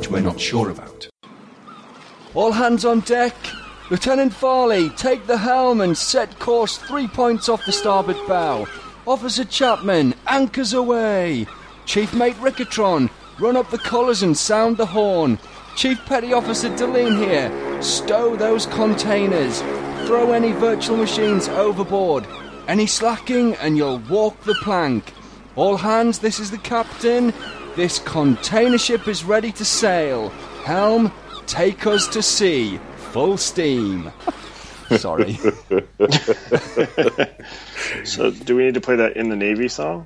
we're not sure about. All hands on deck. Lieutenant Farley, take the helm and set course 3 points off the starboard bow. Officer Chapman, anchors away. Chief Mate Ricketron, run up the colours and sound the horn. Chief Petty Officer Deline here, stow those containers. Throw any virtual machines overboard. Any slacking and you'll walk the plank. All hands, this is the captain. This container ship is ready to sail. Helm, take us to sea. Full steam. Sorry. So, do we need to play that In the Navy song?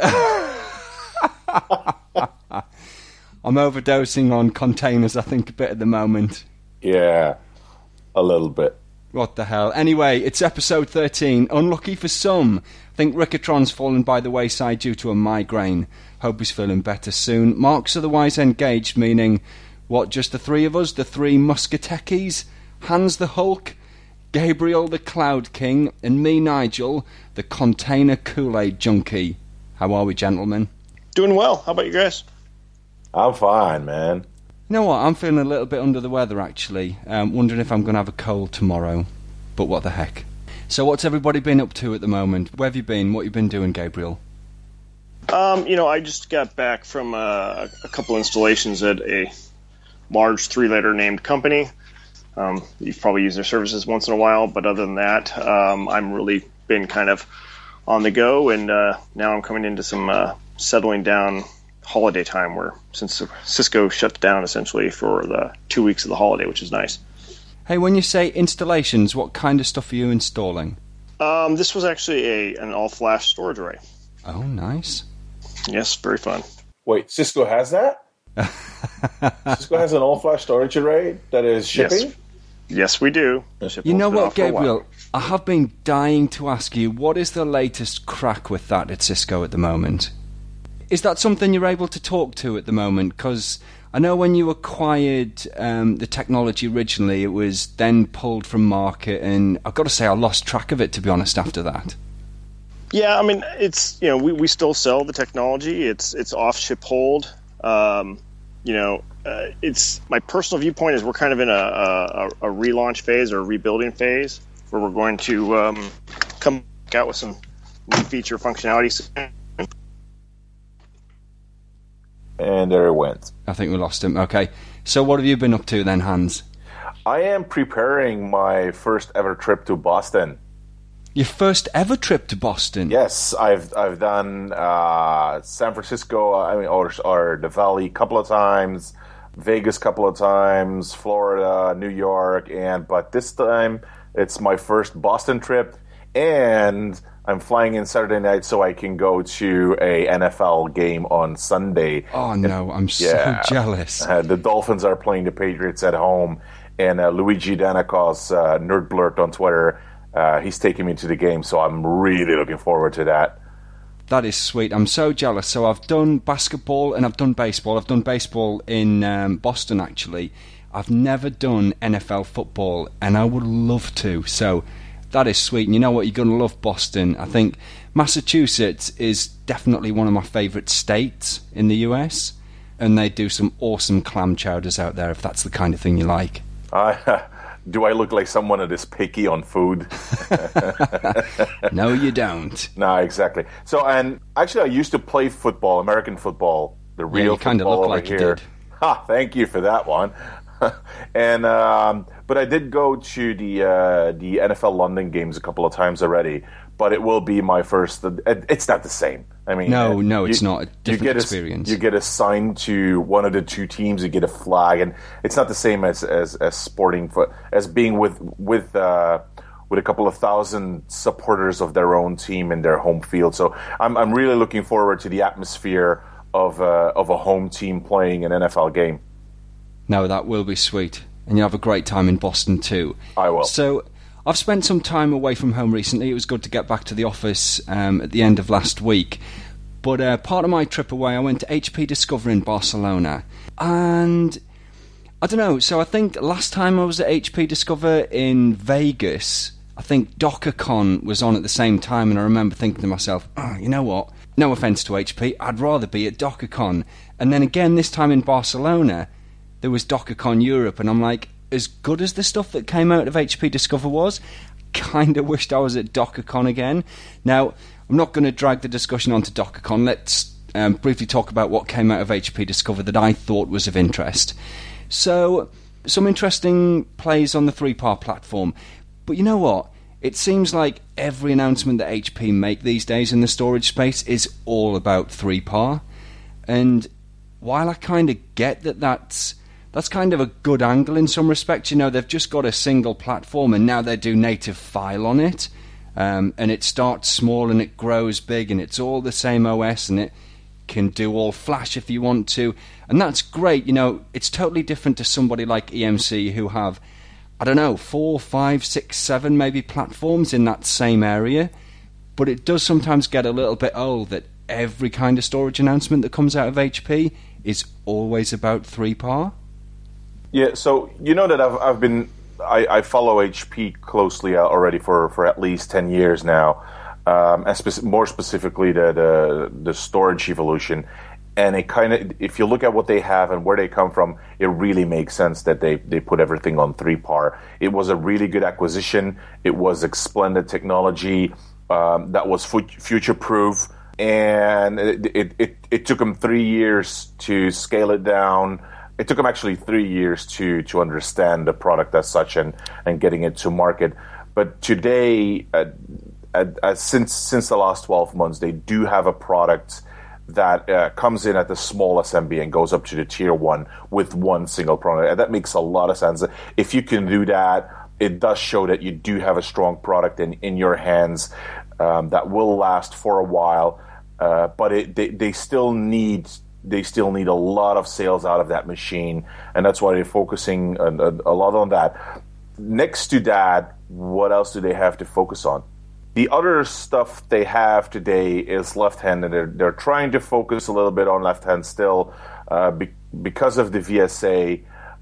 I'm overdosing on containers, I think, a bit at the moment. Yeah, a little bit. What the hell? Anyway, it's episode 13. Unlucky for some. I think Ricketron's fallen by the wayside due to a migraine. Hope he's feeling better soon. Mark's otherwise engaged, meaning, what, just the three of us? The three musketeers? Hans the Hulk, Gabriel the Cloud King, and me, Nigel, the container Kool-Aid junkie. How are we, gentlemen? Doing well. How about you guys? I'm fine, man. You know what? I'm feeling a little bit under the weather, actually. Wondering if I'm going to have a cold tomorrow. But what the heck. So what's everybody been up to at the moment? Where have you been? What have you been doing, Gabriel? I just got back from a couple installations at a large three-letter named company. You've probably used their services once in a while, but other than that, I'm really been kind of on the go, and now I'm coming into some settling down holiday time, where since Cisco shut down essentially for the 2 weeks of the holiday, which is nice. Hey, when you say installations, what kind of stuff are you installing? This was actually an all-flash storage array. Oh, nice. Yes, very fun. Wait, Cisco has that? Cisco has an all-flash storage array that is shipping? Yes, we do. You know what, Gabriel? I have been dying to ask you, what is the latest crack with that at Cisco at the moment? Is that something you're able to talk to at the moment? Because I know when you acquired the technology originally, it was then pulled from market, and I've got to say I lost track of it, to be honest, after that. Yeah, I mean, it's, we still sell the technology. It's off ship hold. It's my personal viewpoint is we're kind of in a relaunch phase or a rebuilding phase where we're going to come back out with some new feature functionality soon. And there it went. I think we lost him. Okay. So what have you been up to then, Hans? I am preparing my first ever trip to Boston. Your first ever trip to Boston? Yes, I've done San Francisco, or the Valley a couple of times, Vegas a couple of times, Florida, New York, but this time it's my first Boston trip, and I'm flying in Saturday night so I can go to a NFL game on Sunday. Oh no, I'm so jealous. The Dolphins are playing the Patriots at home, and Luigi Danaco's Nerd Blurt on Twitter, he's taking me to the game, so I'm really looking forward to that. That is sweet. I'm so jealous. So I've done basketball and I've done baseball. I've done baseball in Boston, actually. I've never done NFL football, and I would love to. So that is sweet. And you know what? You're going to love Boston. I think Massachusetts is definitely one of my favourite states in the US, and they do some awesome clam chowders out there, if that's the kind of thing you like. Do I look like someone that is picky on food? No, you don't. No, exactly. So, and actually, I used to play football, American football, the real you kind of football look over like here. You did. Ha! Thank you for that one. And but I did go to the NFL London games a couple of times already. But it will be my first. It's not the same. I mean, no, it's not a different experience. You get assigned to one of the two teams. You get a flag, and it's not the same as sporting as being with a couple of thousand supporters of their own team in their home field. So I'm really looking forward to the atmosphere of a home team playing an NFL game. No, that will be sweet, and you'll have a great time in Boston too. I will. So I've spent some time away from home recently. It was good to get back to the office at the end of last week. But part of my trip away, I went to HP Discover in Barcelona. And I don't know, so I think last time I was at HP Discover in Vegas, I think DockerCon was on at the same time, and I remember thinking to myself, you know what? No offence to HP, I'd rather be at DockerCon. And then again, this time in Barcelona, there was DockerCon Europe, and I'm like, as good as the stuff that came out of HP Discover was, kind of wished I was at DockerCon again. Now, I'm not going to drag the discussion onto DockerCon. Let's briefly talk about what came out of HP Discover that I thought was of interest. So, some interesting plays on the 3PAR platform. But you know what? It seems like every announcement that HP make these days in the storage space is all about 3PAR. And while I kind of get that that's kind of a good angle in some respects, you know, they've just got a single platform and now they do native file on it. And it starts small and it grows big and it's all the same OS and it can do all Flash if you want to. And that's great, you know, it's totally different to somebody like EMC who have, I don't know, 4, 5, 6, 7 maybe platforms in that same area. But it does sometimes get a little bit old that every kind of storage announcement that comes out of HP is always about 3PAR. Yeah, so you know that I follow HP closely already for at least 10 years now, and more specifically the storage evolution. And it kind of, if you look at what they have and where they come from, it really makes sense that they put everything on 3PAR. It was a really good acquisition. It was a splendid technology that was future-proof. And it took them 3 years to scale it down. It took them actually 3 years to understand the product as such and getting it to market. But today, since the last 12 months, they do have a product that comes in at the small SMB and goes up to the tier 1 with one single product. And that makes a lot of sense. If you can do that, it does show that you do have a strong product in your hands that will last for a while. But they still need a lot of sales out of that machine, and that's why they're focusing a lot on that. Next to that, what else do they have to focus on? The other stuff they have today is left-hand, and they're trying to focus a little bit on left-hand still because of the VSA.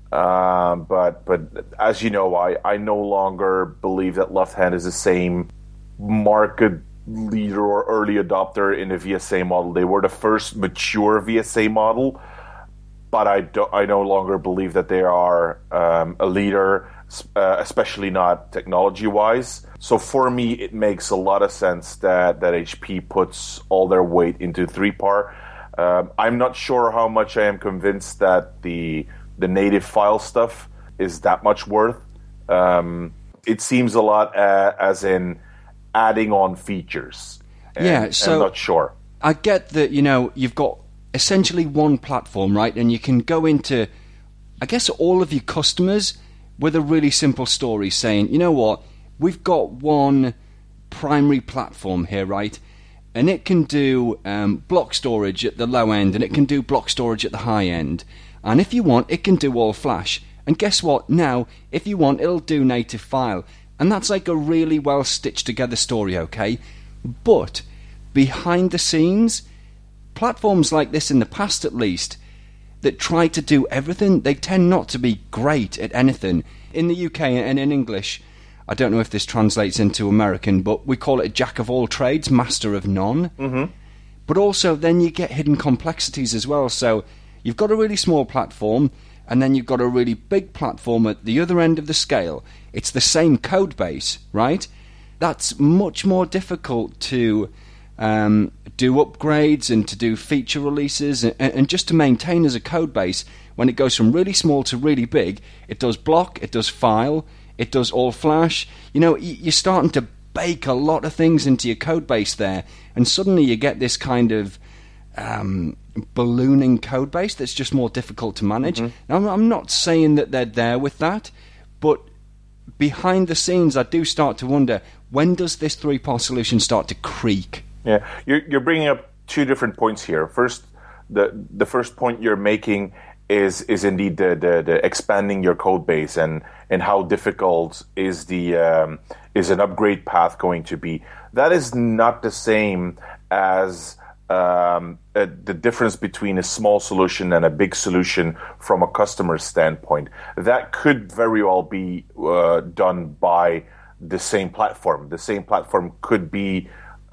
But as you know, I no longer believe that left-hand is the same market leader or early adopter in the VSA model. They were the first mature VSA model, but I no longer believe that they are a leader, especially not technology-wise. So for me, it makes a lot of sense that HP puts all their weight into 3PAR. I'm not sure how much I am convinced that the native file stuff is that much worth. It seems a lot as in adding on features. So I'm not sure. I get that, you know, you've got essentially one platform, right? And you can go into, I guess, all of your customers with a really simple story saying, you know what, we've got one primary platform here, right? And it can do block storage at the low end, and it can do block storage at the high end. And if you want, it can do all Flash. And guess what? Now, if you want, it'll do native file. And that's like a really well stitched together story, okay? But behind the scenes, platforms like this in the past at least, that try to do everything, they tend not to be great at anything. In the UK and in English, I don't know if this translates into American, but we call it a jack of all trades, master of none. Mm-hmm. But also then you get hidden complexities as well. So you've got a really small platform, and then you've got a really big platform at the other end of the scale. It's the same code base, right? That's much more difficult to do upgrades and to do feature releases and just to maintain as a code base. When it goes from really small to really big, it does block, it does file, it does all Flash. You know, you're starting to bake a lot of things into your code base there, and suddenly you get this kind of ballooning code base that's just more difficult to manage. Mm-hmm. Now, I'm not saying that they're there with that, but behind the scenes, I do start to wonder, when does this 3PAR solution start to creak? Yeah, you're bringing up two different points here. First, the first point you're making is indeed the expanding your code base and how difficult is an upgrade path going to be. That is not the same as the difference between a small solution and a big solution from a customer standpoint. That could very well be done by the same platform. The same platform could be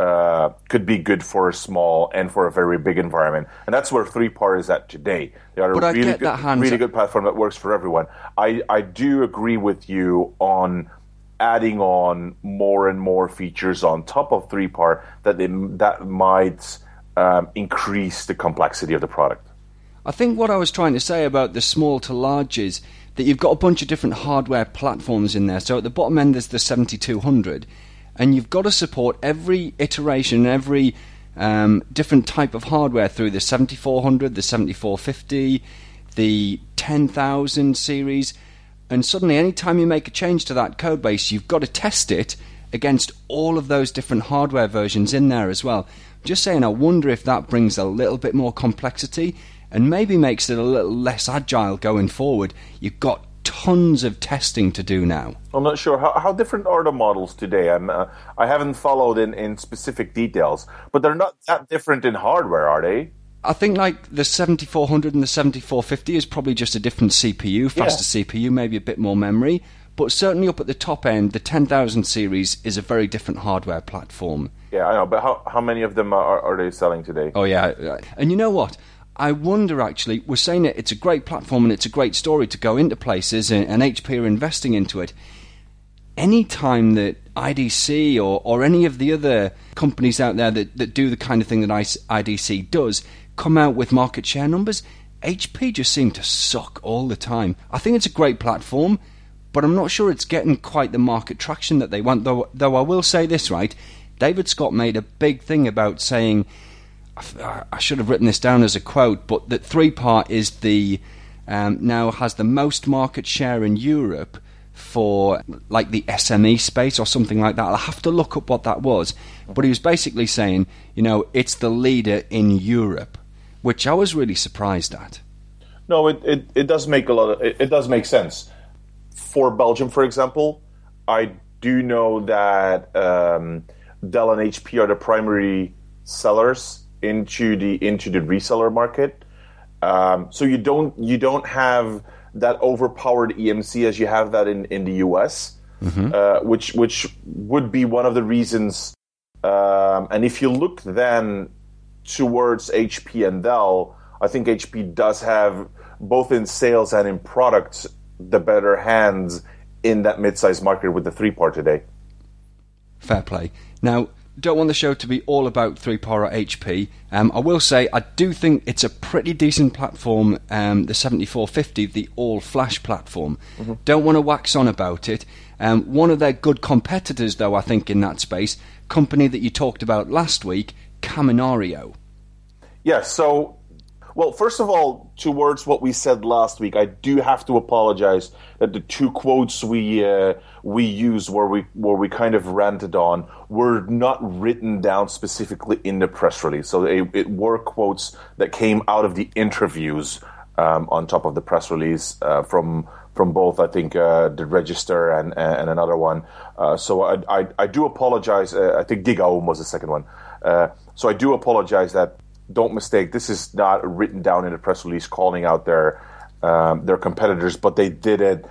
could be good for a small and for a very big environment. And that's where 3PAR is at today. They are a really good platform that works for everyone. I do agree with you on adding on more and more features on top of 3PAR that might increase the complexity of the product. I think what I was trying to say about the small to large is that you've got a bunch of different hardware platforms in there. So at the bottom end there's the 7200, and you've got to support every iteration, every different type of hardware through the 7400, the 7450, the 10000 series, and suddenly any time you make a change to that code base, you've got to test it against all of those different hardware versions in there as well. Just saying, I wonder if that brings a little bit more complexity and maybe makes it a little less agile going forward. You've got tons of testing to do now. I'm not sure. How different are the models today? I haven't followed in specific details, but they're not that different in hardware, are they? I think like the 7400 and the 7450 is probably just a different CPU, faster CPU, maybe a bit more memory. But certainly up at the top end, the 10000 series is a very different hardware platform. Yeah, I know. But how many of them are they selling today? Oh, yeah. And you know what? I wonder, actually, we're saying that it's a great platform and it's a great story to go into places, and HP are investing into it. Any time that IDC or any of the other companies out there that do the kind of thing that IDC does come out with market share numbers, HP just seem to suck all the time. I think it's a great platform, but I'm not sure it's getting quite the market traction that they want, though I will say this, right? David Scott made a big thing about saying, I should have written this down as a quote, but that 3PAR is now has the most market share in Europe for like the SME space or something like that. I'll have to look up what that was. But he was basically saying, it's the leader in Europe, which I was really surprised at. No, it does make it does make sense. For Belgium, for example, I do know that Dell and HP are the primary sellers into the reseller market. So you don't have that overpowered EMC as you have that in the US, which would be one of the reasons. And if you look then towards HP and Dell, I think HP does have, both in sales and in products, the better hands in that mid-sized market with the 3PAR today. Fair play. Now, don't want the show to be all about 3PAR or HP. I will say I do think it's a pretty decent platform, the 7450, the all-flash platform. Don't want to wax on about it. One of their good competitors, though, I think, in that space, company that you talked about last week, Kaminario. Yeah, so, well, first of all, towards what we said last week, I do have to apologize that the two quotes we used where we kind of ranted on were not written down specifically in the press release. So it were quotes that came out of the interviews on top of the press release from both, I think, the Register and another one. So I do apologize. I think Gigaom was the second one. So I do apologize that. Don't mistake, this is not written down in a press release calling out their competitors, but they did it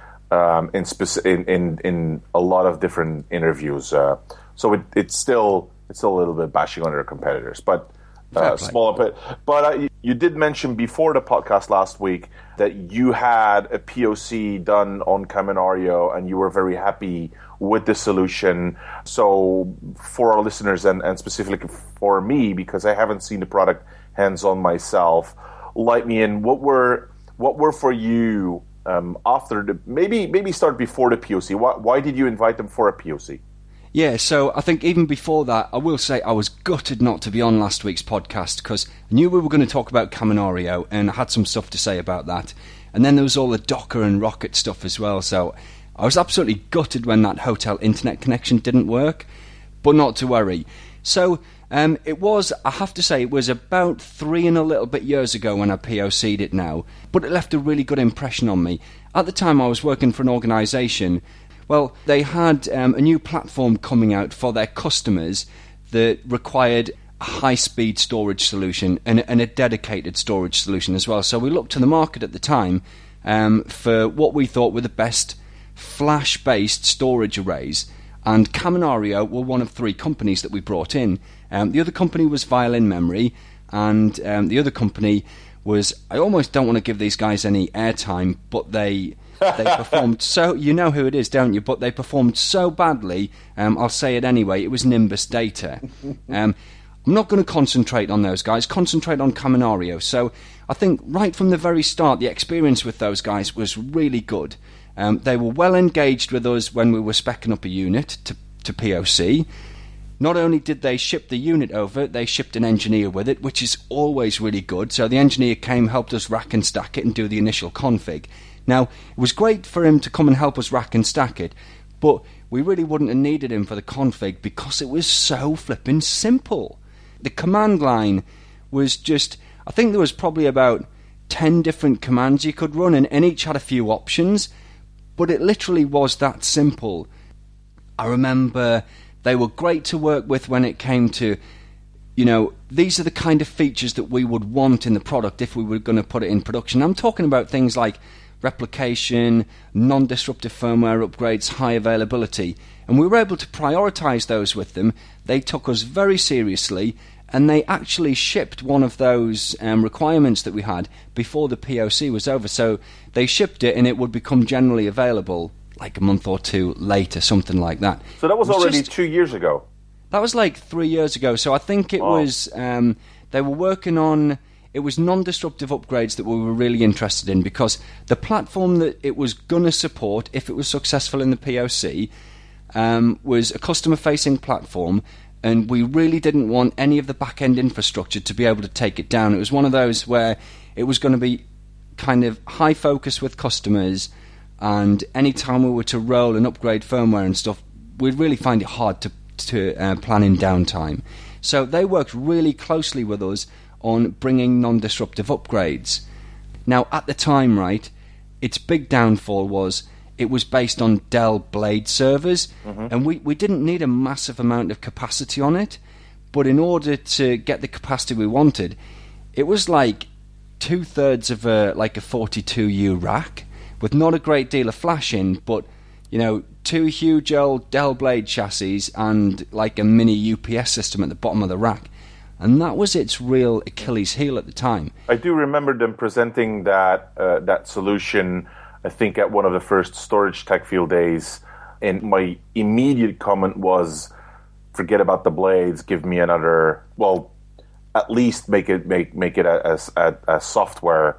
in a lot of different interviews. So it's still a little bit bashing on their competitors, but small bit. But you did mention before the podcast last week that you had a POC done on Kaminario and you were very happy with the solution. So for our listeners and specifically for me, because I haven't seen the product hands-on myself, light me in. What were for you after the maybe start before the POC? Why did you invite them for a POC? Yeah, so I think even before that, I will say I was gutted not to be on last week's podcast because I knew we were going to talk about Kaminario and I had some stuff to say about that. And then there was all the Docker and Rocket stuff as well, so I was absolutely gutted when that hotel internet connection didn't work, but not to worry. So it was, I have to say, it was about 3 and a little bit years ago when I POC'd it now, but it left a really good impression on me. At the time I was working for an organisation. Well, they had a new platform coming out for their customers that required a high-speed storage solution and a dedicated storage solution as well. So we looked to the market at the time for what we thought were the best flash-based storage arrays, and Kaminario were one of 3 companies that we brought in. The other company was Violin Memory, and the other company was, I almost don't want to give these guys any airtime, but they performed so, you know who it is, don't you? But they performed so badly, I'll say it anyway, it was Nimbus Data. I'm not going to concentrate on those guys, concentrate on Caminario. So I think right from the very start, the experience with those guys was really good. They were well engaged with us when we were speccing up a unit to POC. Not only did they ship the unit over, they shipped an engineer with it, which is always really good. So the engineer came, helped us rack and stack it and do the initial config. Now, it was great for him to come and help us rack and stack it, but we really wouldn't have needed him for the config because it was so flippin' simple. The command line was just, I think there was probably about 10 different commands you could run, and each had a few options, but it literally was that simple. I remember they were great to work with when it came to, you know, these are the kind of features that we would want in the product if we were going to put it in production. I'm talking about things like replication, non-disruptive firmware upgrades, high availability, and we were able to prioritize those with them. They took us very seriously, and they actually shipped one of those requirements that we had before the POC was over. So they shipped it, and it would become generally available like a month or two later, something like that. So that was already 2 years ago? That was like 3 years ago. So I think it was, they were working on, it was non-disruptive upgrades that we were really interested in, because the platform that it was going to support, if it was successful in the POC, was a customer-facing platform, and we really didn't want any of the back-end infrastructure to be able to take it down. It was one of those where it was going to be kind of high focus with customers, and any time we were to roll and upgrade firmware and stuff, we'd really find it hard to plan in downtime. So they worked really closely with us on bringing non-disruptive upgrades. Now, at the time, right, its big downfall was it was based on Dell Blade servers, and we didn't need a massive amount of capacity on it, but in order to get the capacity we wanted, it was like 2/3 of a 42U rack, with not a great deal of flash in, but, you know, 2 huge old Dell Blade chassis and like a mini UPS system at the bottom of the rack. And that was its real Achilles heel at the time. I do remember them presenting that solution, I think, at one of the first Storage Tech Field days. And my immediate comment was, forget about the blades, give me another, well, at least make it a software,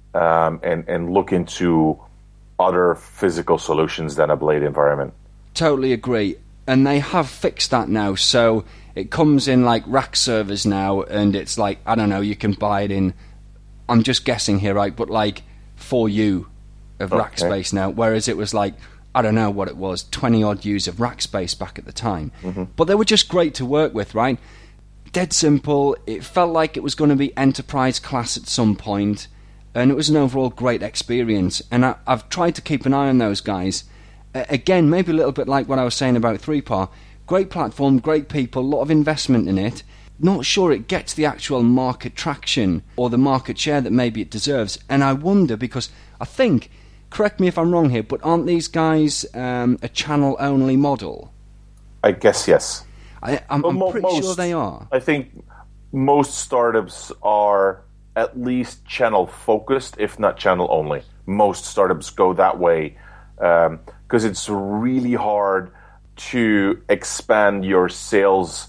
and look into other physical solutions than a blade environment. Totally agree. And they have fixed that now, so it comes in like rack servers now, and it's like, I don't know, you can buy it in, I'm just guessing here, right, but like 4U of rack space now, whereas it was like, I don't know what it was, 20 odd U's of rack space back at the time. But they were just great to work with, right? Dead simple. It felt like it was going to be enterprise class at some point, and it was an overall great experience. And I've tried to keep an eye on those guys. Again, maybe a little bit like what I was saying about 3PAR. Great platform, great people, a lot of investment in it. Not sure it gets the actual market traction or the market share that maybe it deserves. And I wonder, because I think, correct me if I'm wrong here, but aren't these guys a channel-only model? I guess yes. I'm pretty sure they are. I think most startups are at least channel-focused, if not channel-only. Most startups go that way, because it's really hard to expand your sales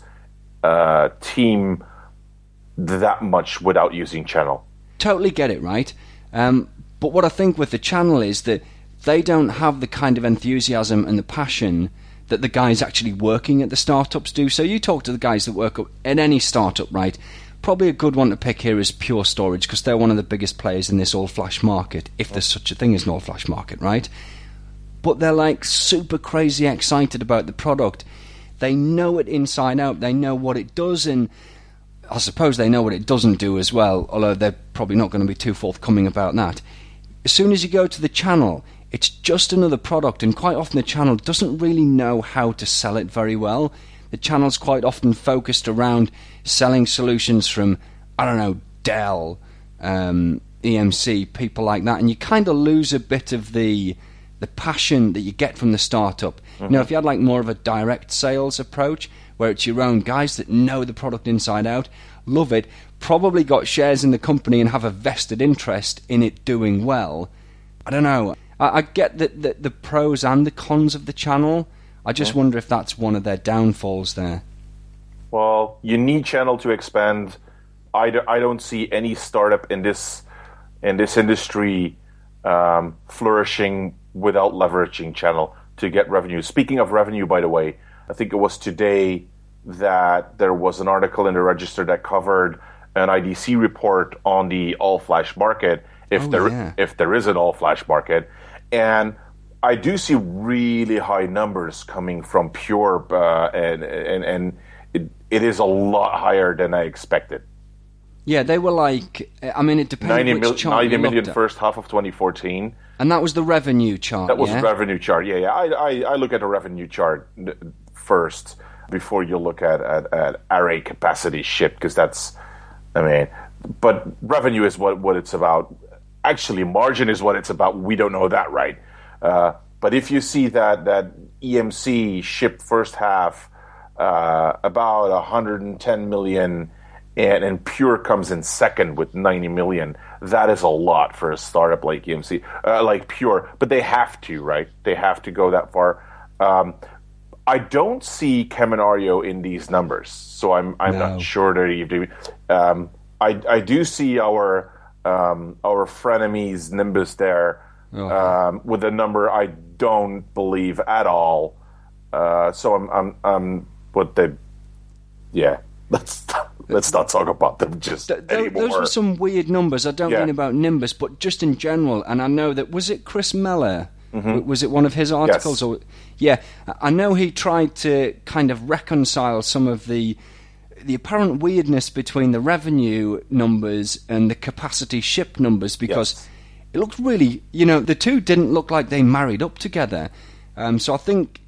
team that much without using channel. Totally get it, right? But what I think with the channel is that they don't have the kind of enthusiasm and the passion that the guys actually working at the startups do. So you talk to the guys that work at any startup, right? Probably a good one to pick here is Pure Storage, because they're one of the biggest players in this all-flash market, if there's such a thing as an all-flash market, right? But they're like super crazy excited about the product. They know it inside out. They know what it does, and I suppose they know what it doesn't do as well, although they're probably not going to be too forthcoming about that. As soon as you go to the channel, it's just another product, and quite often the channel doesn't really know how to sell it very well. The channel's quite often focused around selling solutions from, I don't know, Dell, EMC, people like that, and you kind of lose a bit of the passion that you get from the startup. You know, if you had like more of a direct sales approach, where it's your own guys that know the product inside out, love it, probably got shares in the company and have a vested interest in it doing well. I don't know. I get the pros and the cons of the channel. I just wonder if that's one of their downfalls there. Well, you need channel to expand. I don't see any startup in this industry flourishing without leveraging channel to get revenue. Speaking of revenue, by the way, I think it was today that there was an article in the Register that covered an IDC report on the all-flash market, if there is an all-flash market. And I do see really high numbers coming from Pure, and it is a lot higher than I expected. Yeah, they were like, I mean, it depends which chart 90 you million looked at. first half of 2014. And that was the revenue chart, That was yeah? the revenue chart, yeah. I look at the revenue chart first before you look at array capacity shipped, because that's, I mean, but revenue is what it's about. Actually, margin is what it's about. We don't know that, right? But if you see that EMC shipped first half about 110 million, and Pure comes in second with 90 million, that is a lot for a startup like EMC, like Pure. But they have to, right? They have to go that far. I don't see Kaminario in these numbers, so I'm not sure that you do. I do see our frenemies Nimbus there with a number I don't believe at all. So I'm what they, yeah. Let's not talk about them anymore. Those were some weird numbers. I don't mean about Nimbus, but just in general. And I know that, was it Chris Meller? Mm-hmm. Was it one of his articles? Yes. Or yeah, I know he tried to kind of reconcile some of the apparent weirdness between the revenue numbers and the capacity shipped numbers, because it looked really, the two didn't look like they married up together. So I think,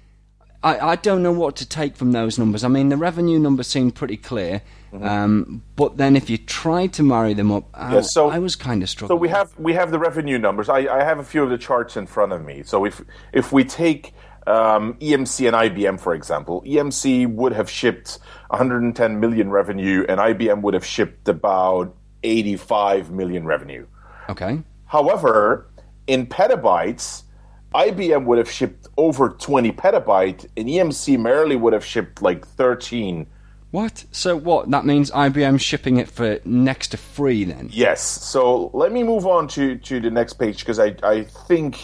I don't know what to take from those numbers. I mean, the revenue numbers seemed pretty clear, but then if you tried to marry them up, I was kind of struggling. So we have the revenue numbers. I have a few of the charts in front of me. So if we take EMC and IBM, for example, EMC would have shipped 110 million revenue, and IBM would have shipped about 85 million revenue. Okay. However, in petabytes, IBM would have shipped over 20 petabyte, and EMC merely would have shipped like 13. What? So what? That means IBM shipping it for next to free then? Yes. So let me move on to the next page, because I think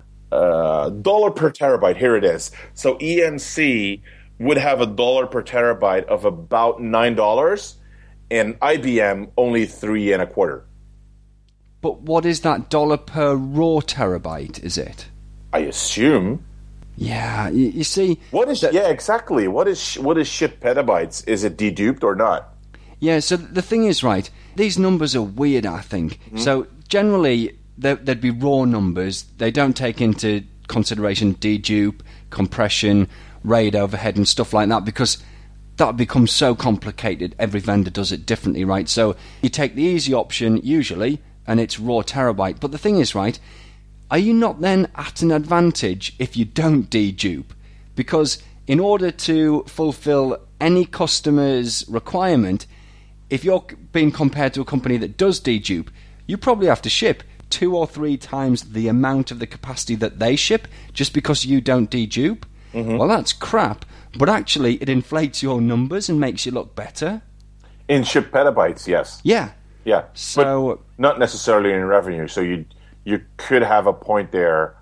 dollar per terabyte, here it is. So EMC would have $1 per terabyte of about $9, and IBM only $3.25. But what is that dollar per raw terabyte, is it? I assume. Yeah, you see... exactly. What is shipped petabytes? Is it deduped or not? Yeah, so the thing is, right, these numbers are weird, I think. Mm-hmm. So generally, there'd be raw numbers. They don't take into consideration dedupe, compression, RAID overhead and stuff like that, because that becomes so complicated. Every vendor does it differently, right? So you take the easy option, usually, and it's raw terabyte. But the thing is, right... Are you not then at an advantage if you don't dedupe? Because in order to fulfill any customer's requirement, if you're being compared to a company that does dedupe, you probably have to ship 2 or 3 times the amount of the capacity that they ship just because you don't dedupe. Mm-hmm. Well, that's crap, but actually it inflates your numbers and makes you look better. In shipped petabytes, yes. Yeah. Yeah, so but not necessarily in revenue. So you could have a point there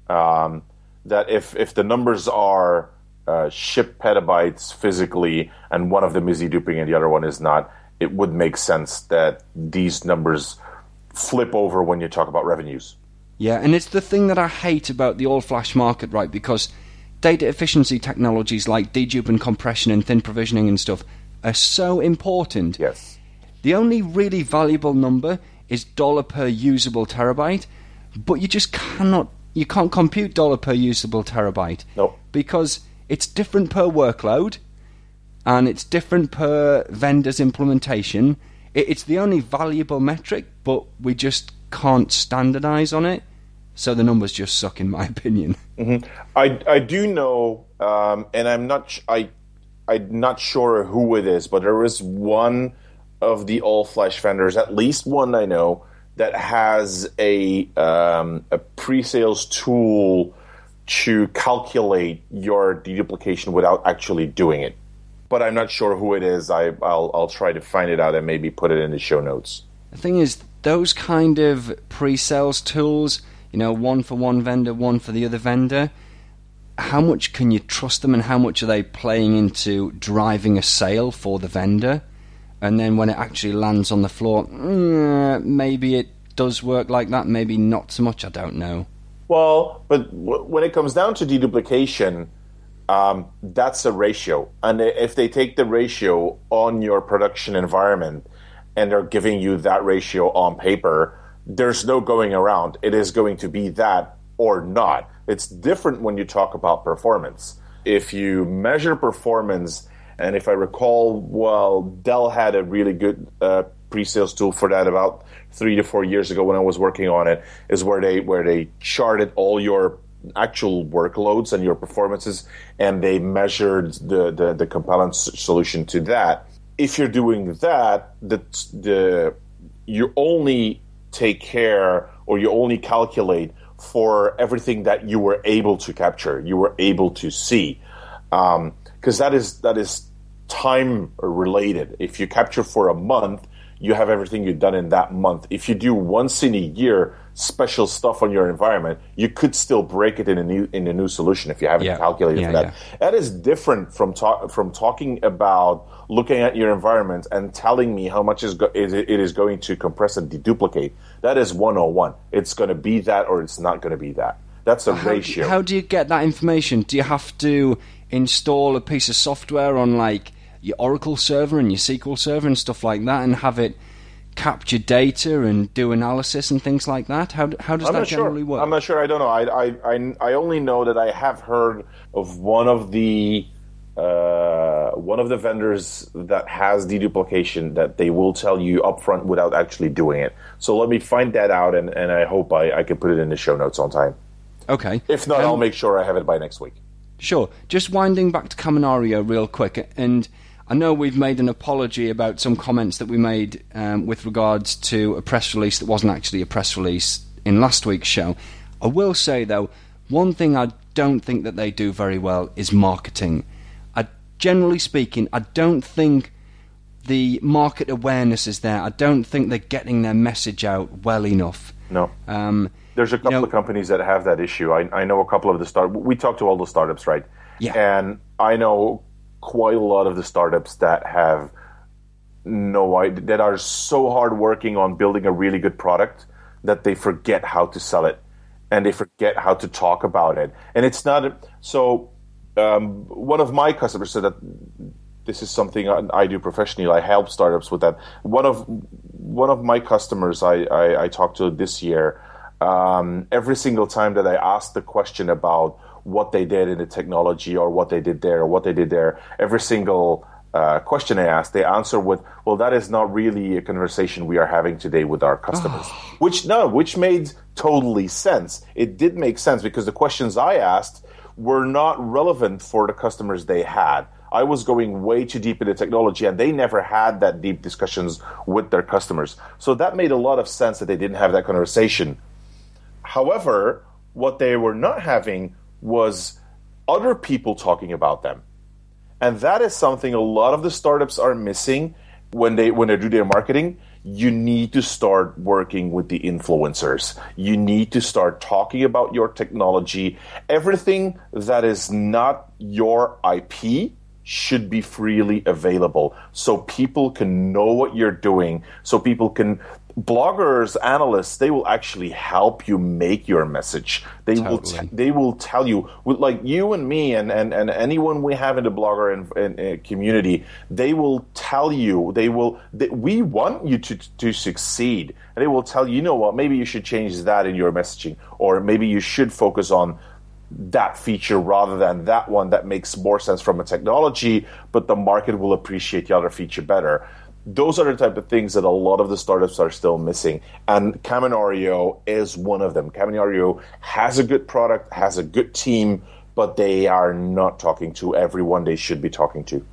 that if the numbers are shipped petabytes physically and one of them is deduping and the other one is not, it would make sense that these numbers flip over when you talk about revenues. Yeah, and it's the thing that I hate about the all-flash market, right? Because data efficiency technologies like dedupe and compression and thin provisioning and stuff are so important. Yes. The only really valuable number is dollar per usable terabyte, but you just can't compute dollar per usable terabyte. No. Because it's different per workload, and it's different per vendor's implementation. It's the only valuable metric, but we just can't standardize on it, so the numbers just suck, in my opinion. Mm-hmm. I do know, and I'm not. I'm not sure who it is, but there is one of the all-flash vendors, at least one I know, that has a pre-sales tool to calculate your deduplication without actually doing it. But I'm not sure who it is. I'll try to find it out and maybe put it in the show notes. The thing is, those kind of pre-sales tools, one for one vendor, one for the other vendor, how much can you trust them, and how much are they playing into driving a sale for the vendor? And then when it actually lands on the floor, maybe it does work like that, maybe not so much, I don't know. Well, but when it comes down to deduplication, that's a ratio. And if they take the ratio on your production environment and they're giving you that ratio on paper, there's no going around. It is going to be that or not. It's different when you talk about performance. If you measure performance, and if I recall, well, Dell had a really good pre-sales tool for that about 3 to 4 years ago when I was working on it, is where they charted all your actual workloads and your performances, and they measured the compelling solution to that. If you're doing that, you only take care, or you only calculate for everything that you were able to capture, you were able to see, because that is time related. If you capture for a month, you have everything you've done in that month. If you do once in a year special stuff on your environment, you could still break it in a new solution if you haven't calculated for that. Yeah. That is different from talking about looking at your environment and telling me how much it is going to compress and deduplicate. That is 101. It's going to be that, or it's not going to be that. That's a ratio. How do you get that information? Do you have to install a piece of software on like your Oracle server and your SQL server and stuff like that, and have it capture data and do analysis and things like that? How does that generally work? I'm not sure. I don't know. I only know that I have heard of one of the vendors that has deduplication that they will tell you upfront without actually doing it. So let me find that out, and I hope I can put it in the show notes on time. Okay. If not, I'll make sure I have it by next week. Sure. Just winding back to Kaminario real quick, and I know we've made an apology about some comments that we made with regards to a press release that wasn't actually a press release in last week's show. I will say, though, one thing I don't think that they do very well is marketing. Generally speaking, I don't think the market awareness is there. I don't think they're getting their message out well enough. No. There's a couple of companies that have that issue. I know a couple of the startups. We talk to all the startups, right? Yeah. And I know quite a lot of the startups that have that are so hard working on building a really good product that they forget how to sell it, and they forget how to talk about it. And it's not so. One of my customers said that this is something I do professionally. I help startups with that. One of my customers I talked to this year, every single time that I asked the question about what they did in the technology or what they did there, every single question I asked, they answer with, well, that is not really a conversation we are having today with our customers. Which made totally sense. It did make sense because the questions I asked were not relevant for the customers they had. I was going way too deep into technology, and they never had that deep discussions with their customers. So that made a lot of sense that they didn't have that conversation. However, what they were not having was other people talking about them. And that is something a lot of the startups are missing when they do their marketing. You need to start working with the influencers. You need to start talking about your technology. Everything that is not your IP should be freely available so people can know what you're doing, so people can... Bloggers, analysts, they will actually help you make your message. They will tell you, like you and me and anyone we have in the blogger and community, they will tell you, we want you to succeed. And they will tell you, you know what, maybe you should change that in your messaging, or maybe you should focus on that feature rather than that one that makes more sense from a technology, but the market will appreciate the other feature better. Those are the type of things that a lot of the startups are still missing. And Kaminario is one of them. Kaminario has a good product, has a good team, but they are not talking to everyone they should be talking to.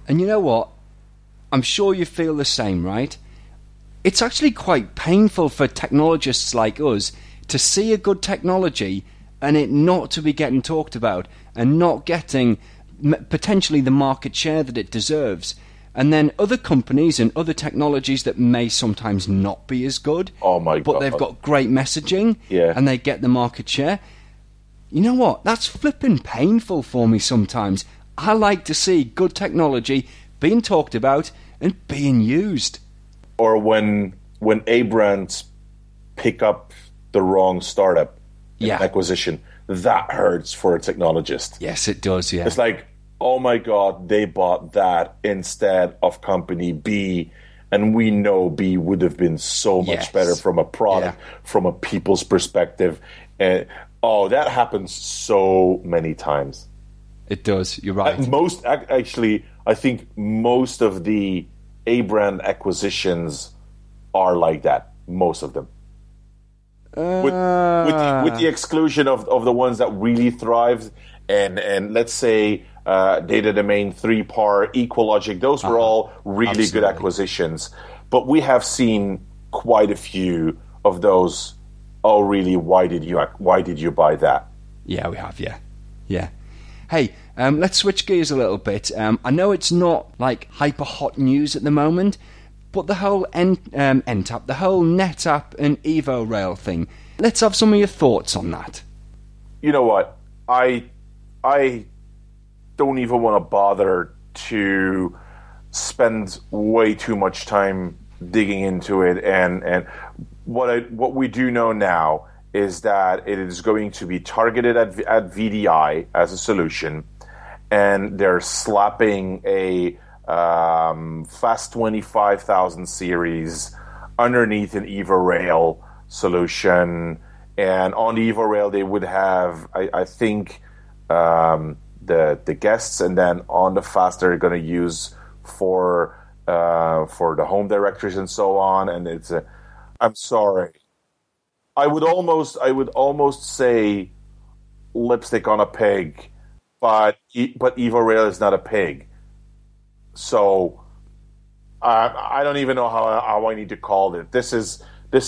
And you know what? I'm sure you feel the same, right? It's actually quite painful for technologists like us to see a good technology and it not to be getting talked about and not getting potentially the market share that it deserves. And then other companies and other technologies that may sometimes not be as good, but they've got great messaging, and they get the market share. You know what? That's flipping painful for me sometimes. I like to see good technology being talked about and being used. Or when A-brands pick up the wrong startup acquisition, that hurts for a technologist. Yes, it does, yeah. It's like, oh my God, they bought that instead of company B, and we know B would have been so much better from a product, from a people's perspective. And that happens so many times. It does, you're right. I think most of the A-brand acquisitions are like that, most of them. With the exclusion of the ones that really thrived, and let's say Data Domain, 3PAR, Equalogic, those were all really good acquisitions. But we have seen quite a few of those. Oh, really? Why did you buy that? Yeah, we have. Yeah. Hey, let's switch gears a little bit. I know it's not like hyper hot news at the moment, but the whole NTAP, the whole NetApp and EvoRail thing. Let's have some of your thoughts on that. You know what? I don't even want to bother to spend way too much time digging into it. And what we do know now is that it is going to be targeted at VDI as a solution, and they're slapping a FAST 25000 series underneath an EvoRail solution. And on the EvoRail, they would have, I think, the guests, and then on the FAST they're going to use for the home directories and so on. And I'm sorry, I would almost say lipstick on a pig, but EvoRail is not a pig. So I don't even know how I need to call it. This is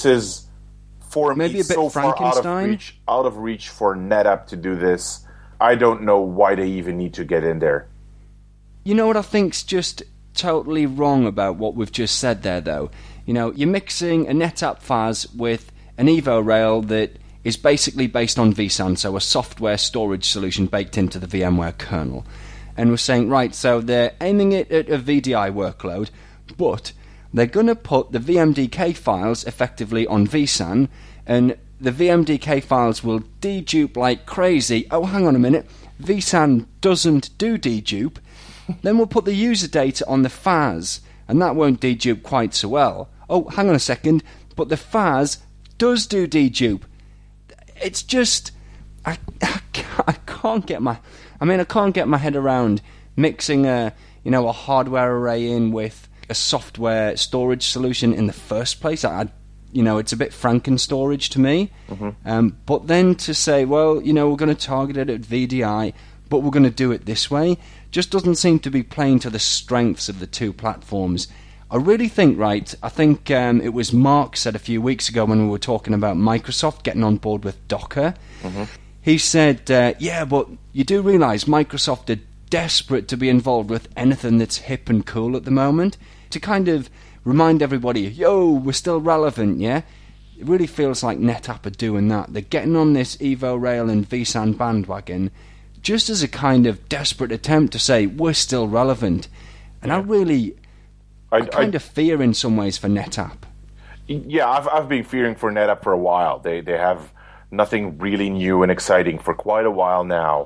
for maybe me a bit so far out of reach for NetApp to do this. I don't know why they even need to get in there. You know what I think's just totally wrong about what we've just said there, though? You know, you're mixing a NetApp FAS with an EvoRail that is basically based on vSAN, so a software storage solution baked into the VMware kernel. And we're saying, right, so they're aiming it at a VDI workload, but they're going to put the VMDK files effectively on vSAN, and the VMDK files will dedupe like crazy. Oh, hang on a minute, vSAN doesn't do dedupe. Then we'll put the user data on the FAS, and that won't dedupe quite so well. Oh, hang on a second, but the FAS does do dedupe. It's just, I can't get my head around mixing a hardware array in with a software storage solution in the first place. It's a bit Franken storage to me. Mm-hmm. But then to say, well, we're going to target it at VDI, but we're going to do it this way, just doesn't seem to be playing to the strengths of the two platforms. I really think, it was Mark said a few weeks ago when we were talking about Microsoft getting on board with Docker. Mm-hmm. He said, but you do realise Microsoft are desperate to be involved with anything that's hip and cool at the moment, to kind of remind everybody, we're still relevant, yeah? It really feels like NetApp are doing that. They're getting on this EvoRail and vSAN bandwagon just as a kind of desperate attempt to say, we're still relevant. And I kind of fear in some ways for NetApp. Yeah, I've been fearing for NetApp for a while. They have nothing really new and exciting for quite a while now.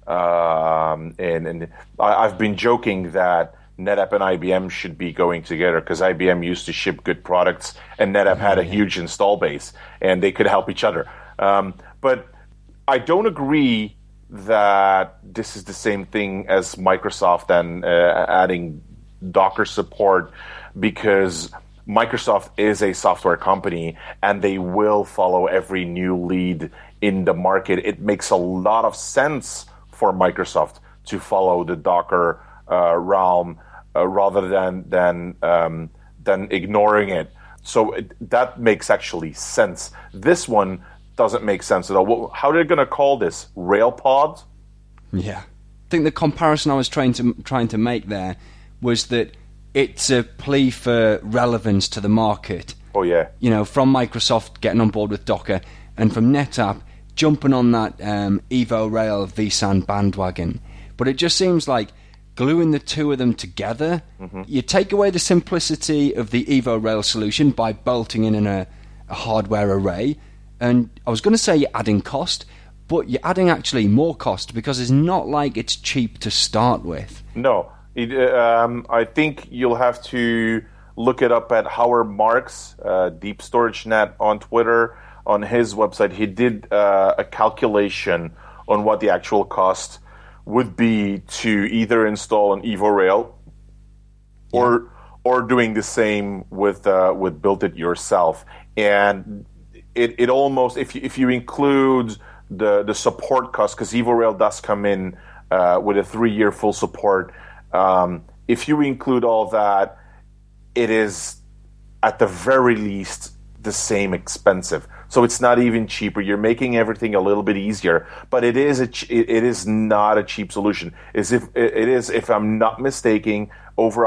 And I've been joking that NetApp and IBM should be going together because IBM used to ship good products and NetApp had a huge install base and they could help each other. But I don't agree that this is the same thing as Microsoft and adding Docker support, because Microsoft is a software company and they will follow every new lead in the market. It makes a lot of sense for Microsoft to follow the Docker realm. rather than ignoring it. So that makes actually sense. This one doesn't make sense at all. How are they going to call this? RailPod? Yeah. I think the comparison I was trying to make there was that it's a plea for relevance to the market. Oh, yeah. You know, from Microsoft getting on board with Docker and from NetApp jumping on that Evo Rail vSAN bandwagon. But it just seems like gluing the two of them together, you take away the simplicity of the Evo Rail solution by bolting in a hardware array. And I was going to say you're adding cost, but you're adding actually more cost because it's not like it's cheap to start with. No. I think you'll have to look it up at Howard Marks, Deep Storage Net on Twitter. On his website, he did a calculation on what the actual cost would be to either install an Evo Rail or doing the same with Build It Yourself. And it almost, if you include the support cost, because Evo Rail does come in with a 3-year full support. If you include all that, it is at the very least the same expensive. So it's not even cheaper. You're making everything a little bit easier, but it is not a cheap solution. It is, if I'm not mistaken, over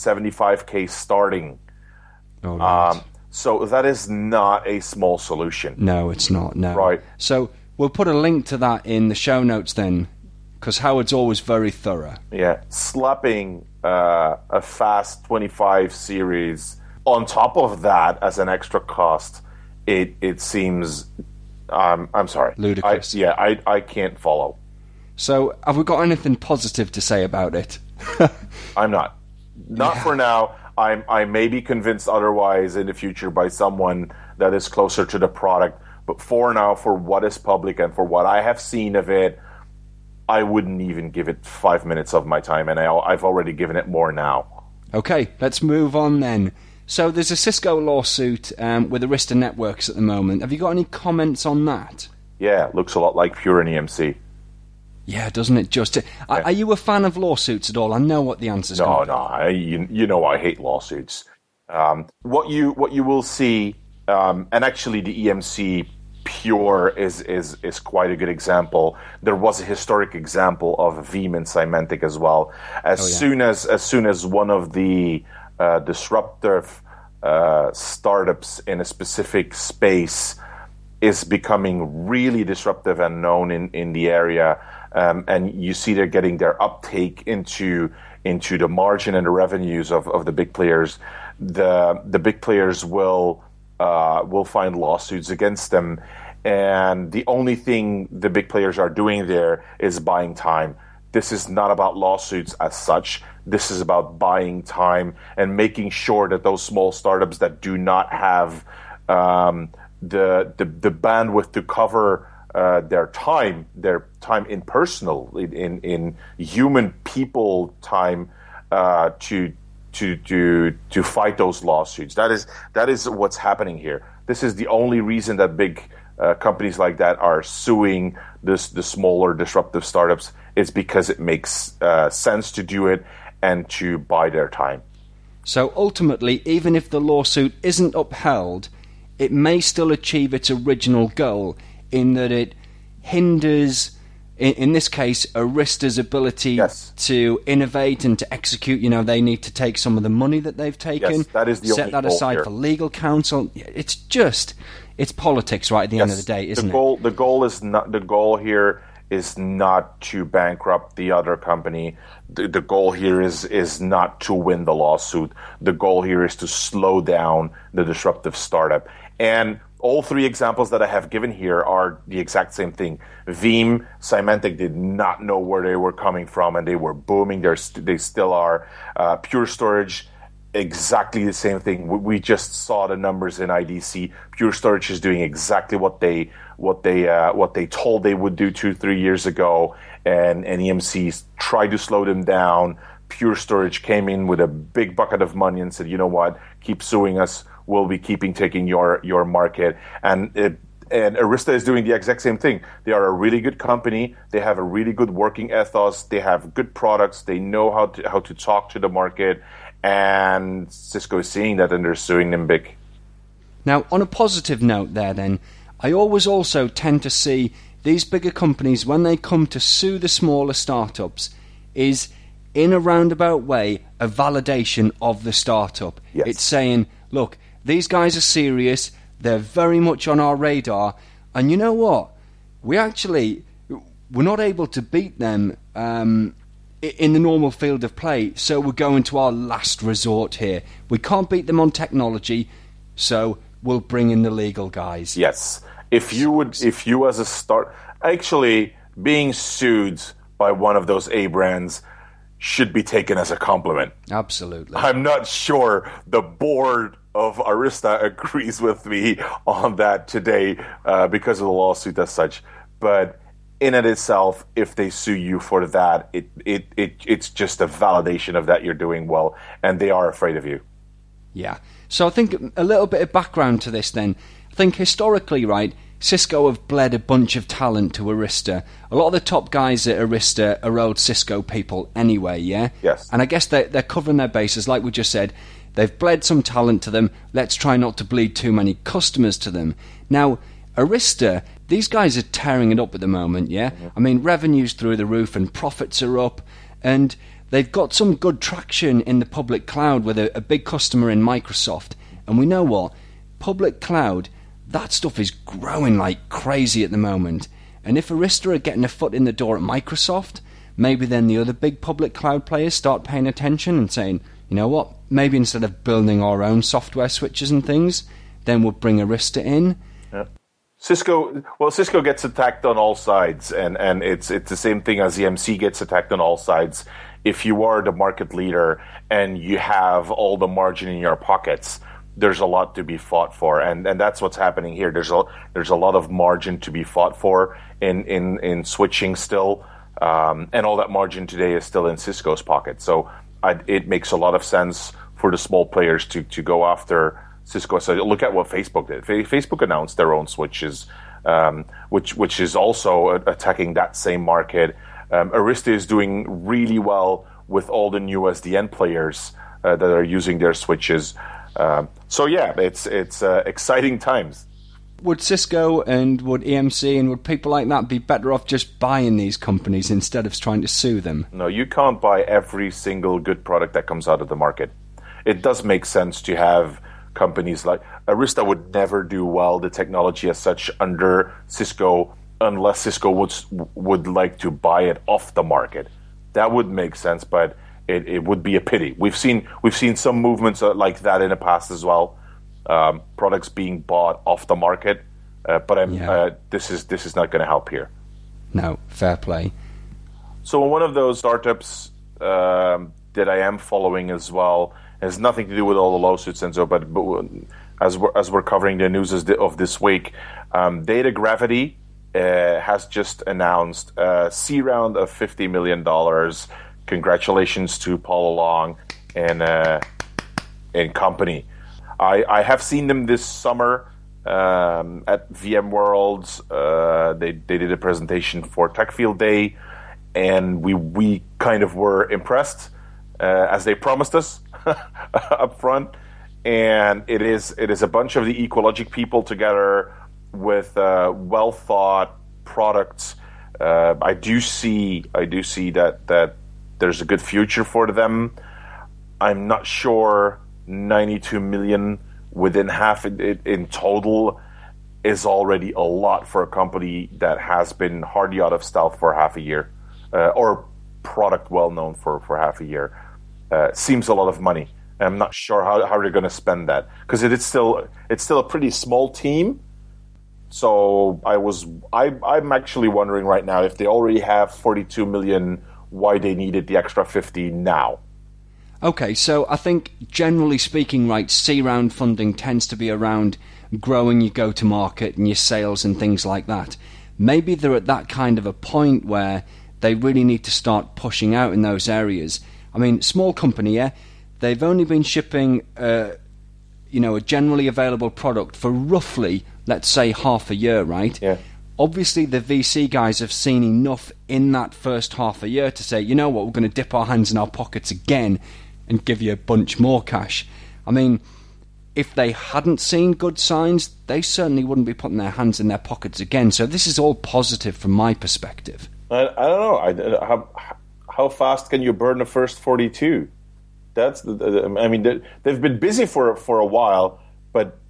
$175K starting. Oh, right. So that is not a small solution. No, it's not. No. Right. So we'll put a link to that in the show notes then, because Howard's always very thorough. Yeah, slapping a Fast 25 series on top of that as an extra cost, it seems, I'm sorry, ludicrous. I can't follow. So have we got anything positive to say about it? I'm not. For now. I may be convinced otherwise in the future by someone that is closer to the product. But for now, for what is public and for what I have seen of it, I wouldn't even give it 5 minutes of my time, and I've already given it more now. Okay, let's move on then. So there's a Cisco lawsuit with Arista Networks at the moment. Have you got any comments on that? Yeah, it looks a lot like Pure and EMC. Yeah, doesn't it just? Are you a fan of lawsuits at all? I know what the answer's going to be. No, you know I hate lawsuits. What you will see, and actually the EMC Pure is quite a good example. There was a historic example of Veeam and Symantec as well. As soon as one of the disruptive startups in a specific space is becoming really disruptive and known in the area, and you see they're getting their uptake into the margin and the revenues of the big players, the big players will find lawsuits against them, and the only thing the big players are doing there is buying time. This is not about lawsuits as such. This is about buying time and making sure that those small startups that do not have the bandwidth to cover their time in personal, in human people time to fight those lawsuits. That is what's happening here. This is the only reason that big companies like that are suing the smaller disruptive startups. It's because it makes sense to do it and to buy their time. So ultimately, even if the lawsuit isn't upheld, it may still achieve its original goal in that it hinders, in this case, Arista's ability to innovate and to execute. You know, they need to take some of the money that they've taken, yes, that is the set that aside for legal counsel. It's politics, right, at the end of the day, isn't it? The goal here is not to bankrupt the other company. The goal here is not to win the lawsuit. The goal here is to slow down the disruptive startup. And all three examples that I have given here are the exact same thing. Veeam, Symantec did not know where they were coming from, and they were booming. They still are. Pure Storage, exactly the same thing. We just saw the numbers in IDC. Pure Storage is doing exactly what they told they would do 2-3 years ago, and EMC tried to slow them down. Pure Storage came in with a big bucket of money and said, you know what, keep suing us. We'll be taking your market. And And Arista is doing the exact same thing. They are a really good company. They have a really good working ethos. They have good products. They know how to talk to the market. And Cisco is seeing that, and they're suing them big. Now, on a positive note there then, I always also tend to see these bigger companies, when they come to sue the smaller startups, is in a roundabout way a validation of the startup. Yes. It's saying, look, these guys are serious, they're very much on our radar, and you know what? We're not able to beat them in the normal field of play, so we're going to our last resort here. We can't beat them on technology, so we'll bring in the legal guys. Yes. If you as a start, actually being sued by one of those A brands should be taken as a compliment. Absolutely. I'm not sure the board of Arista agrees with me on that today because of the lawsuit as such. But in it itself, if they sue you for that, it's just a validation of that you're doing well, and they are afraid of you. Yeah. So I think a little bit of background to this then. I think historically, right, Cisco have bled a bunch of talent to Arista. A lot of the top guys at Arista are old Cisco people anyway, yeah? Yes. And I guess they're covering their bases, like we just said. They've bled some talent to them. Let's try not to bleed too many customers to them. Now, Arista, these guys are tearing it up at the moment, yeah? Mm-hmm. I mean, revenue's through the roof and profits are up, and they've got some good traction in the public cloud with a big customer in Microsoft. And we know what? Public cloud, that stuff is growing like crazy at the moment. And if Arista are getting a foot in the door at Microsoft, maybe then the other big public cloud players start paying attention and saying, you know what, maybe instead of building our own software switches and things, then we'll bring Arista in. Yeah. Cisco gets attacked on all sides, and it's the same thing as EMC gets attacked on all sides. If you are the market leader and you have all the margin in your pockets, there's a lot to be fought for, and that's what's happening here. There's a lot of margin to be fought for in switching still, and all that margin today is still in Cisco's pocket. So it makes a lot of sense for the small players to go after Cisco. So look at what Facebook did. Facebook announced their own switches, which is also attacking that same market. Arista is doing really well with all the new SDN players that are using their switches. So yeah, it's exciting times. Would Cisco and would EMC and would people like that be better off just buying these companies instead of trying to sue them? No, you can't buy every single good product that comes out of the market. It does make sense to have companies like Arista would never do well the technology as such under Cisco unless Cisco would like to buy it off the market. That would make sense, but it would be a pity. We've seen some movements like that in the past as well. Products being bought off the market, but this is not going to help here. No, fair play. So one of those startups that I am following as well has nothing to do with all the lawsuits and so, but as we're covering the news of this week, Data Gravity has just announced a C round of $50 million. Congratulations to Paul Long and company. I have seen them this summer at VMworld. They did a presentation for TechField Day, and we kind of were impressed as they promised us up front. And it is a bunch of the Equalogic people together with well thought products. I do see that there's a good future for them. I'm not sure 92 million within half in total is already a lot for a company that has been hardly out of stealth for half a year, or product well known for half a year. Seems a lot of money. I'm not sure how they're going to spend that, because it's still a pretty small team. So I'm actually wondering right now, if they already have 42 million, why they needed the extra 50 now. Okay, so I think generally speaking, right, C-round funding tends to be around growing your go-to-market and your sales and things like that. Maybe they're at that kind of a point where they really need to start pushing out in those areas. I mean, small company, yeah, they've only been shipping, a generally available product for roughly let's say half a year, right? Yeah. Obviously, the VC guys have seen enough in that first half a year to say, you know what, we're going to dip our hands in our pockets again and give you a bunch more cash. I mean, if they hadn't seen good signs, they certainly wouldn't be putting their hands in their pockets again. So this is all positive from my perspective. I don't know. How fast can you burn the first 42? They've been busy for a while, but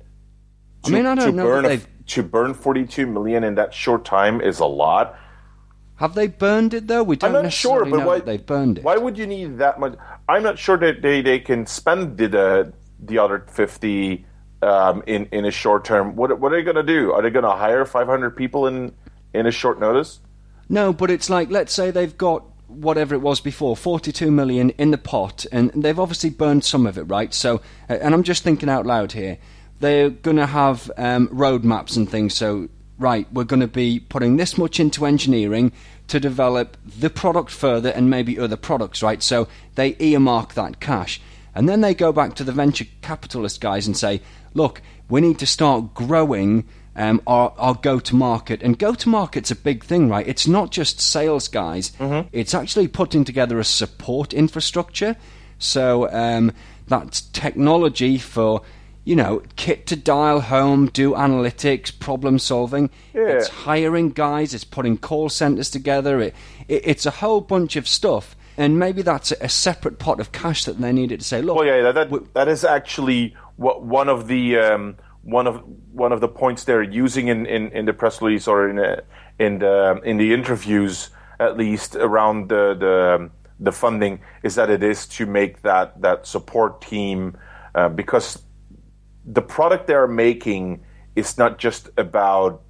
to burn 42 million in that short time is a lot. Have they burned it, though? We don't necessarily know that they've burned it. Why would you need that much? I'm not sure that they can spend the other 50 in a short term. What are they going to do? Are they going to hire 500 people in a short notice? No, but it's like, let's say they've got whatever it was before, 42 million in the pot, and they've obviously burned some of it, right? So, and I'm just thinking out loud here, they're going to have roadmaps and things, so, right, we're going to be putting this much into engineering to develop the product further and maybe other products, right? So they earmark that cash. And then they go back to the venture capitalist guys and say, look, we need to start growing our go-to-market. And go-to-market's a big thing, right? It's not just sales guys. Mm-hmm. It's actually putting together a support infrastructure. So that's technology for, kit to dial home, do analytics, problem solving. Yeah. It's hiring guys. It's putting call centers together. It's a whole bunch of stuff. And maybe that's a separate pot of cash that they needed to say, look. Well, yeah, that is actually one of the points they're using in the press release or in the interviews, at least around the funding, is that it is to make that support team because the product they're making is not just about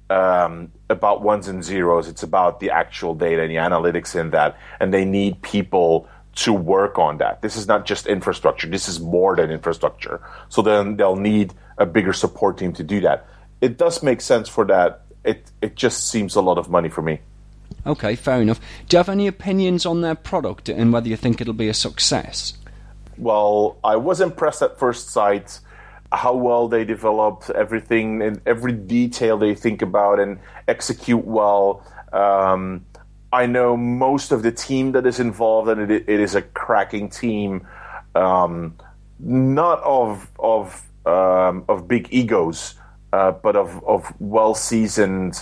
ones and zeros. It's about the actual data and the analytics in that, and they need people to work on that. This is not just infrastructure. This is more than infrastructure. So then they'll need a bigger support team to do that. It does make sense for that. It just seems a lot of money for me. Okay, fair enough. Do you have any opinions on their product and whether you think it'll be a success? Well, I was impressed at first sight how well they developed everything and every detail they think about and execute well. I know most of the team that is involved, and it is a cracking team, not of big egos, but of well-seasoned,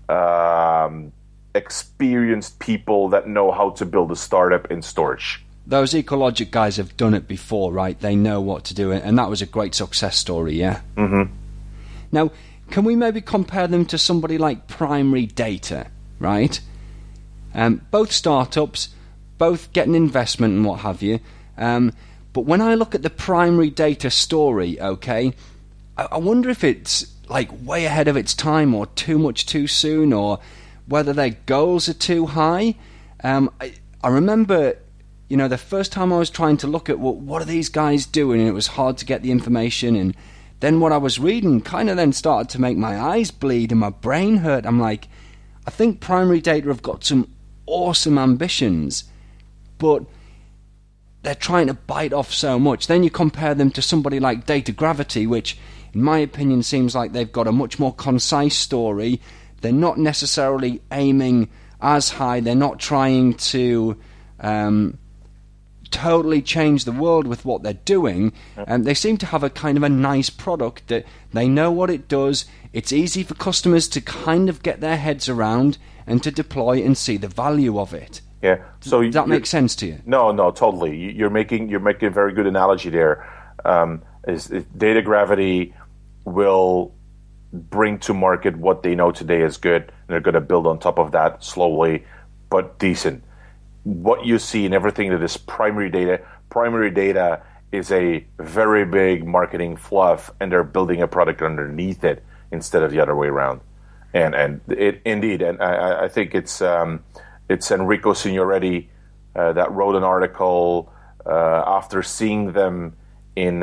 experienced people that know how to build a startup in storage. Those Ecologic guys have done it before, right? They know what to do, and that was a great success story, yeah? Mm-hmm. Now, can we maybe compare them to somebody like Primary Data, right? Both startups, both getting investment and what have you. But when I look at the Primary Data story, okay, I wonder if it's like way ahead of its time or too much too soon, or whether their goals are too high. I remember, the first time I was trying to look at what are these guys doing, and it was hard to get the information, and then what I was reading kind of then started to make my eyes bleed and my brain hurt. I'm like, I think Primary Data have got some awesome ambitions, but they're trying to bite off so much. Then you compare them to somebody like Data Gravity, which in my opinion seems like they've got a much more concise story. They're not necessarily aiming as high. They're not trying to totally change the world with what they're doing. They seem to have a kind of a nice product that they know what it does. It's easy for customers to kind of get their heads around and to deploy and see the value of it. Yeah. So does that make sense to you? No, totally. You're making a very good analogy there. Data Gravity will bring to market what they know today is good, and they're going to build on top of that slowly but decent. What you see in everything that is Primary Data is a very big marketing fluff, and they're building a product underneath it instead of the other way around. And it indeed, and I think it's Enrico Signoretti that wrote an article after seeing them in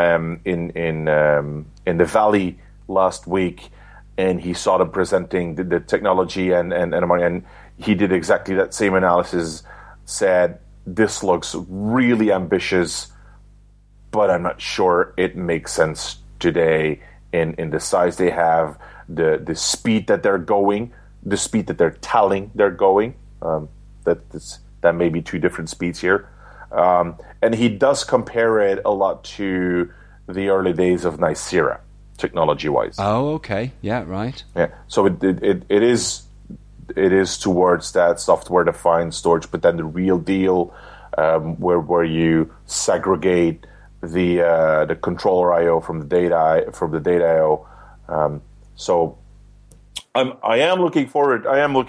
the Valley last week, and he saw them presenting the technology and he did exactly that same analysis. Said this looks really ambitious, but I'm not sure it makes sense today in the size they have, the speed that they're going, the speed that they're telling they're going. That may be two different speeds here. And he does compare it a lot to the early days of Nicira, technology-wise. Oh, okay. Yeah, right. Yeah. So it is towards that software-defined storage, but then the real deal, where you segregate the controller I/O from the data I/O. So I am looking forward.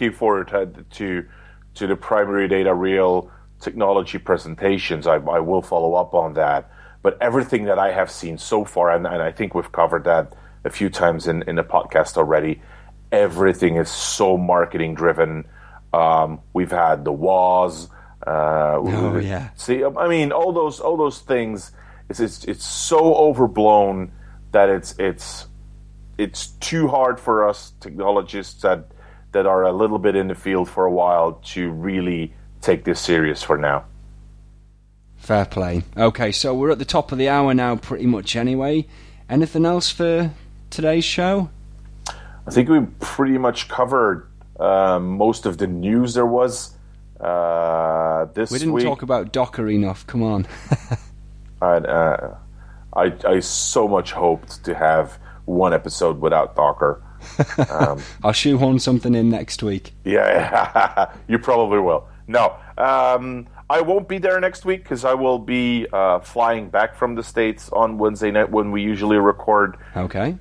To the primary data real technology presentations. I will follow up on that. But everything that I have seen so far, and I think we've covered that a few times in the podcast already, everything is so marketing driven. We've had the WAS. Yeah. See, I mean, all those things. It's so overblown that it's too hard for us technologists that are a little bit in the field for a while to really take this serious for now. Fair play. Okay, so we're at the top of the hour now pretty much anyway. Anything else for today's show? I think we pretty much covered most of the news there was this week. We didn't talk about Docker enough, come on. I so much hoped to have one episode without Docker. I'll shoehorn something in next week. Yeah, you probably will. No, I won't be there next week because I will be flying back from the States on Wednesday night when we usually record. Okay.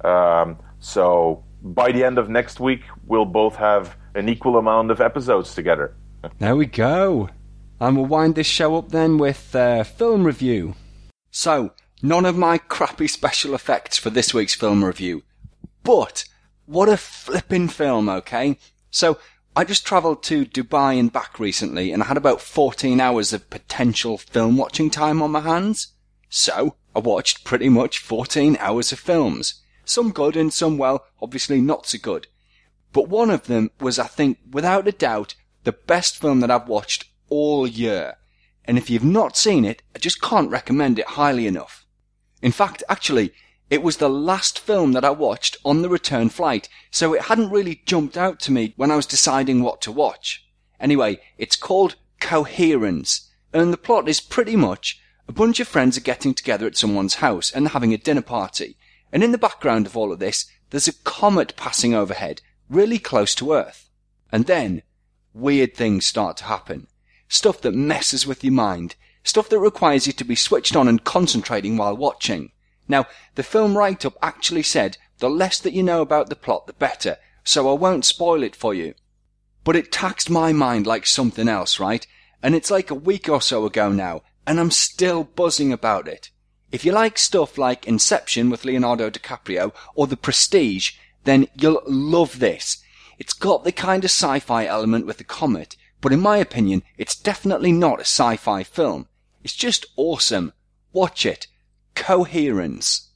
So by the end of next week, we'll both have an equal amount of episodes together. There we go. And we'll wind this show up then with film review. So, none of my crappy special effects for this week's film review. But what a flippin' film, okay? So, I just travelled to Dubai and back recently, and I had about 14 hours of potential film watching time on my hands. So, I watched pretty much 14 hours of films. Some good and some, well, obviously not so good. But one of them was, I think, without a doubt, the best film that I've watched all year. And if you've not seen it, I just can't recommend it highly enough. In fact, actually, it was the last film that I watched on the return flight, so it hadn't really jumped out to me when I was deciding what to watch. Anyway, it's called Coherence, and the plot is pretty much a bunch of friends are getting together at someone's house and having a dinner party. And in the background of all of this, there's a comet passing overhead, really close to Earth. And then, weird things start to happen. Stuff that messes with your mind. Stuff that requires you to be switched on and concentrating while watching. Now, the film write-up actually said the less that you know about the plot, the better, so I won't spoil it for you. But it taxed my mind like something else, right? And it's like a week or so ago now, and I'm still buzzing about it. If you like stuff like Inception with Leonardo DiCaprio or The Prestige, then you'll love this. It's got the kind of sci-fi element with the comet, but in my opinion, it's definitely not a sci-fi film. It's just awesome. Watch it. Coherence.